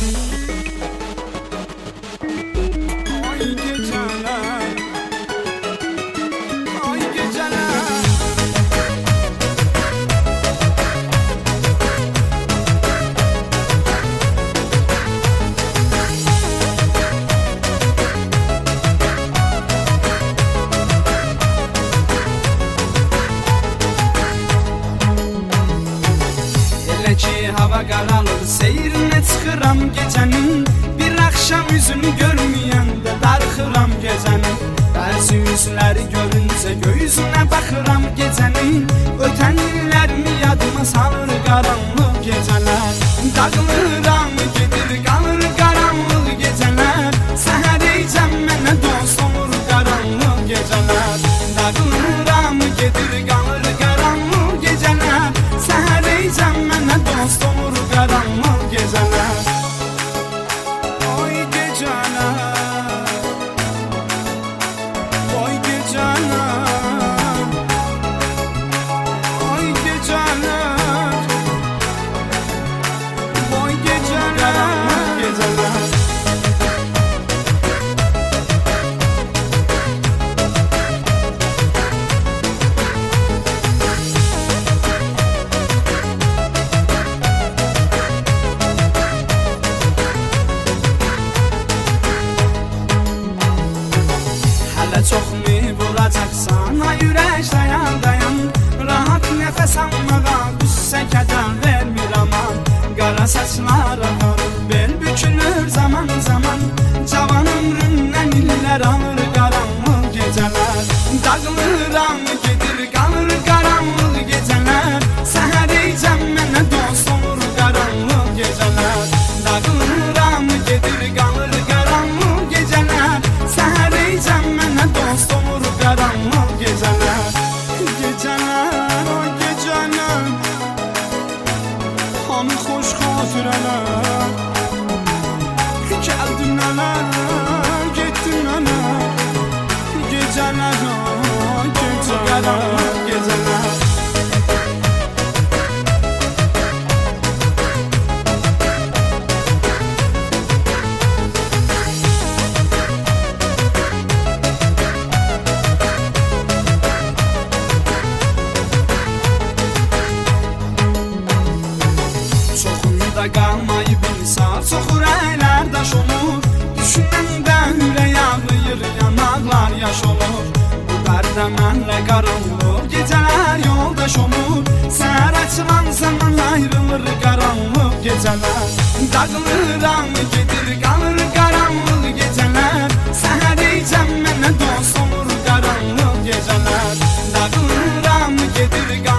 Hava qaralır, seyrinə çıxıram gecənin. Bir axşam üzünü görməyəndə darxıram gecənin. Bəzi üzləri görüncə göğüzünə baxıram gecənin. Ötən illərimi yadıma salır qaranlıq gecələr. Dağılıram, gedir qalır qaranlıq gecələr. Səhəricəm mənə dost olur qaranlıq gecələr. Dağılıram, gedir qalır qaranlıq gecələr. Səhəricəm mənə dost olur qaranlıq gecələr. Oy gecələr, oy gecələr, oy gecələr, oy gecələr, gecələr. Çoxmu vuracaqsan, ay ürək dayan dayan. Rahat nəfəs almağa, qüssə kədər vermir aman. Qara saçlar ağarır, bel bükülür zaman zaman. Cavan ömrümdən illər alır qaranlıq gecələr. Dağılıram, gedir qalır qaranlıq gecələr. Səhəricəm mənə dost olur qaranlıq gecələr. Dağılıram, gedir qalır qaranlıq gecələr. Səhəricəm mənə dost olur qaranlıq gecələr. Gecələr, o gecələr, hamı xoş xatirələr. Gəldin nələr, getdin nələr. Gecələr, o gecələr, gecələr. Qalmayıb insaf, çox ürəklər daş olur. Düşünəndə ürək ağrıyır, yanaqlar yaş olur. Bu dərdə mənlə qaranlıq gecələr yoldaş olur. Səhər açılan zaman ayrılır qaranlıq gecələr. Dağılıram, gedir qalır qaranlıq gecələr. Səhəricəm mənə dost olur qaranlıq gecələr. Dağılıram, gedir qalır